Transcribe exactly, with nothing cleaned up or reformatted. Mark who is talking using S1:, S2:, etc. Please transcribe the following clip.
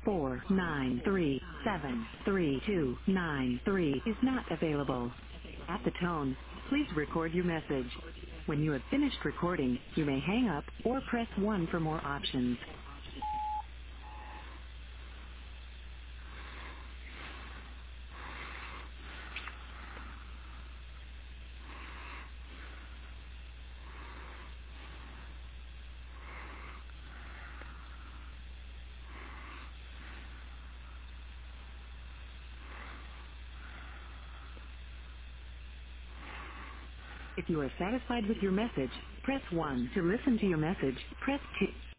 S1: four nine three seven three two nine three is not available. At the tone, please record your message. When you have finished recording, you may hang up or press one for more options. If you are satisfied with your message, press one. To listen to your message, press two.